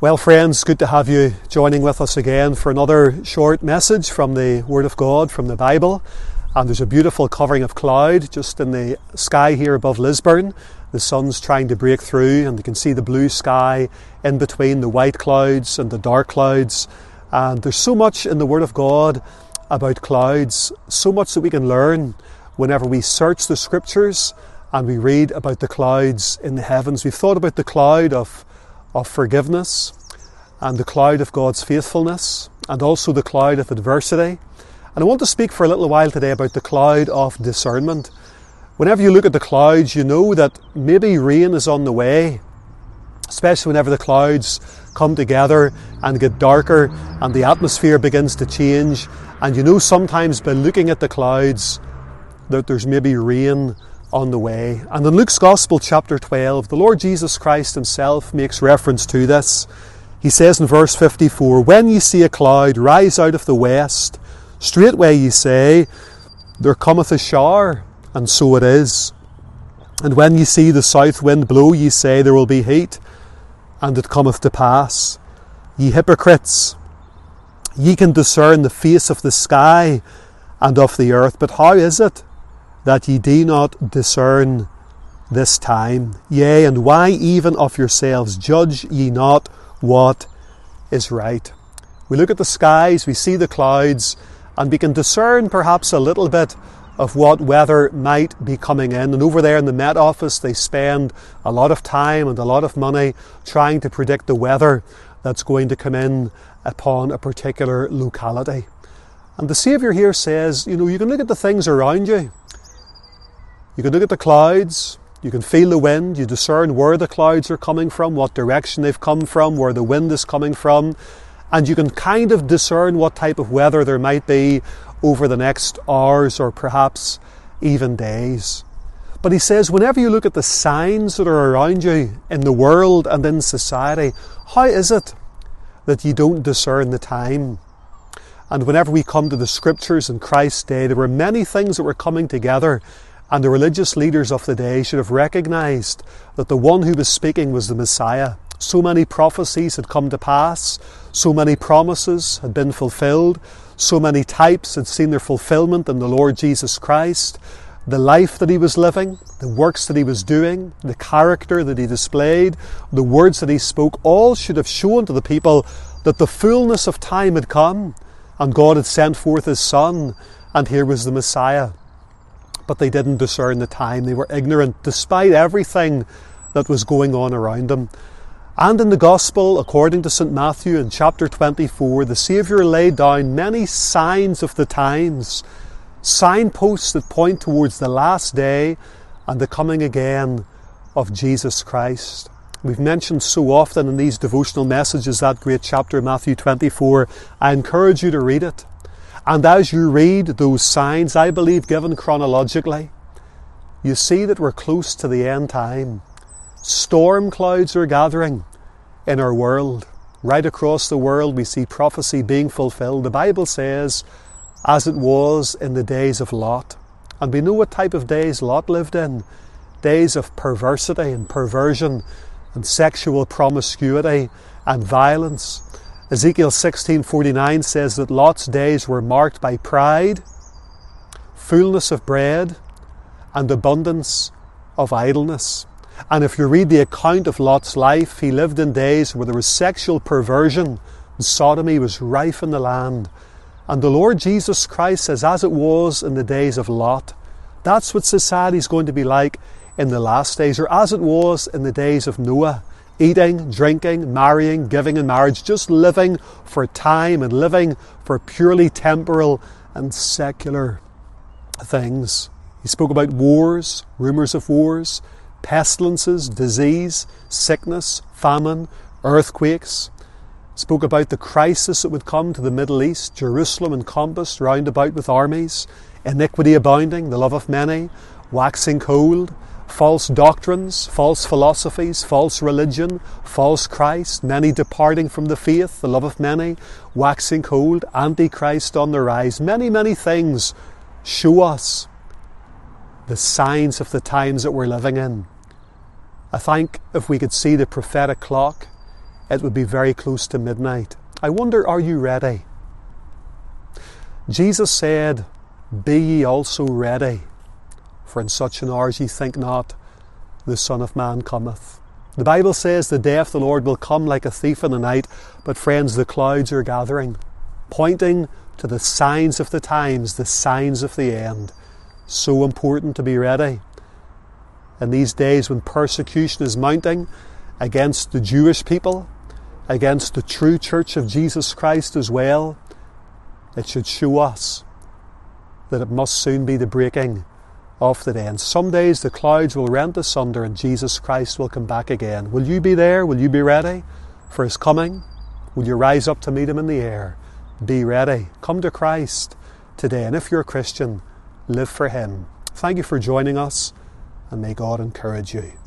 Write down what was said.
Well, friends, good to have you joining with us again for another short message from the Word of God, from the Bible. And there's a beautiful covering of cloud just in the sky here above Lisburn. The sun's trying to break through, and you can see the blue sky in between the white clouds and the dark clouds. And there's so much in the Word of God about clouds, so much that we can learn whenever we search the Scriptures and we read about the clouds in the heavens. We've thought about the cloud of forgiveness, and the cloud of God's faithfulness, and also the cloud of adversity. And I want to speak for a little while today about the cloud of discernment. Whenever you look at the clouds, you know that maybe rain is on the way, especially whenever the clouds come together and get darker and the atmosphere begins to change. And you know sometimes by looking at the clouds that there's maybe rain on the way. And in Luke's Gospel, chapter 12, the Lord Jesus Christ himself makes reference to this. He says in verse 54, "When ye see a cloud rise out of the west, straightway ye say, There cometh a shower, and so it is. And when ye see the south wind blow, ye say, There will be heat, and it cometh to pass. Ye hypocrites, ye can discern the face of the sky and of the earth, but how is it that ye do not discern this time? Yea, and why even of yourselves judge ye not what is right?" We look at the skies, we see the clouds, and we can discern perhaps a little bit of what weather might be coming in. And over there in the Met Office, they spend a lot of time and a lot of money trying to predict the weather that's going to come in upon a particular locality. And the Saviour here says, you can look at the things around you. You can look at the clouds, you can feel the wind, you discern where the clouds are coming from, what direction they've come from, where the wind is coming from, and you can kind of discern what type of weather there might be over the next hours or perhaps even days. But he says, whenever you look at the signs that are around you in the world and in society, how is it that you don't discern the time? And whenever we come to the Scriptures in Christ's day, there were many things that were coming together. And the religious leaders of the day should have recognised that the one who was speaking was the Messiah. So many prophecies had come to pass, so many promises had been fulfilled, so many types had seen their fulfilment in the Lord Jesus Christ. The life that he was living, the works that he was doing, the character that he displayed, the words that he spoke, all should have shown to the people that the fullness of time had come and God had sent forth his Son, and here was the Messiah. But they didn't discern the time. They were ignorant despite everything that was going on around them. And in the Gospel, according to St. Matthew in chapter 24, the Saviour laid down many signs of the times, signposts that point towards the last day and the coming again of Jesus Christ. We've mentioned so often in these devotional messages that great chapter, Matthew 24. I encourage you to read it. And as you read those signs, I believe given chronologically, you see that we're close to the end time. Storm clouds are gathering in our world. Right across the world we see prophecy being fulfilled. The Bible says, as it was in the days of Lot. And we know what type of days Lot lived in. Days of perversity and perversion and sexual promiscuity and violence. Ezekiel 16:49 says that Lot's days were marked by pride, fullness of bread, and abundance of idleness. And if you read the account of Lot's life, he lived in days where there was sexual perversion and sodomy was rife in the land. And the Lord Jesus Christ says, as it was in the days of Lot, that's what society is going to be like in the last days, or as it was in the days of Noah. Eating, drinking, marrying, giving in marriage, just living for time and living for purely temporal and secular things. He spoke about wars, rumours of wars, pestilences, disease, sickness, famine, earthquakes. He spoke about the crisis that would come to the Middle East, Jerusalem encompassed round about with armies, iniquity abounding, the love of many, waxing cold, false doctrines, false philosophies, false religion, false Christ, many departing from the faith, the love of many, waxing cold, antichrist on the rise. Many, many things show us the signs of the times that we're living in. I think if we could see the prophetic clock it would be very close to midnight. I wonder, are you ready? Jesus said, "Be ye also ready, for in such an hour as ye think not, the Son of Man cometh." The Bible says the day of the Lord will come like a thief in the night, but friends, the clouds are gathering, pointing to the signs of the times, the signs of the end. So important to be ready. In these days when persecution is mounting against the Jewish people, against the true church of Jesus Christ as well, it should show us that it must soon be the breaking of the day. And some days the clouds will rent asunder and Jesus Christ will come back again. Will you be there? Will you be ready for His coming? Will you rise up to meet Him in the air? Be ready. Come to Christ today. And if you're a Christian, live for Him. Thank you for joining us, and may God encourage you.